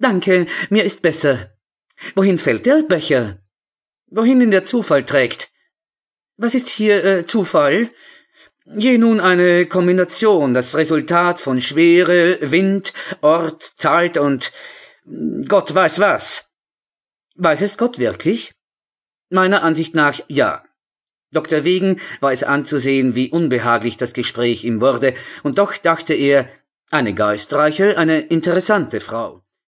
Danke, mir ist besser. Wohin fällt der Becher? Wohin ihn der Zufall trägt? Was ist hier Zufall? Je nun eine Kombination, das Resultat von Schwere, Wind, Ort, Zeit und Gott weiß was. Weiß es Gott wirklich? Meiner Ansicht nach ja. Dr. Wegen war es anzusehen, wie unbehaglich das Gespräch ihm wurde, und doch dachte er, eine geistreiche, eine interessante Frau.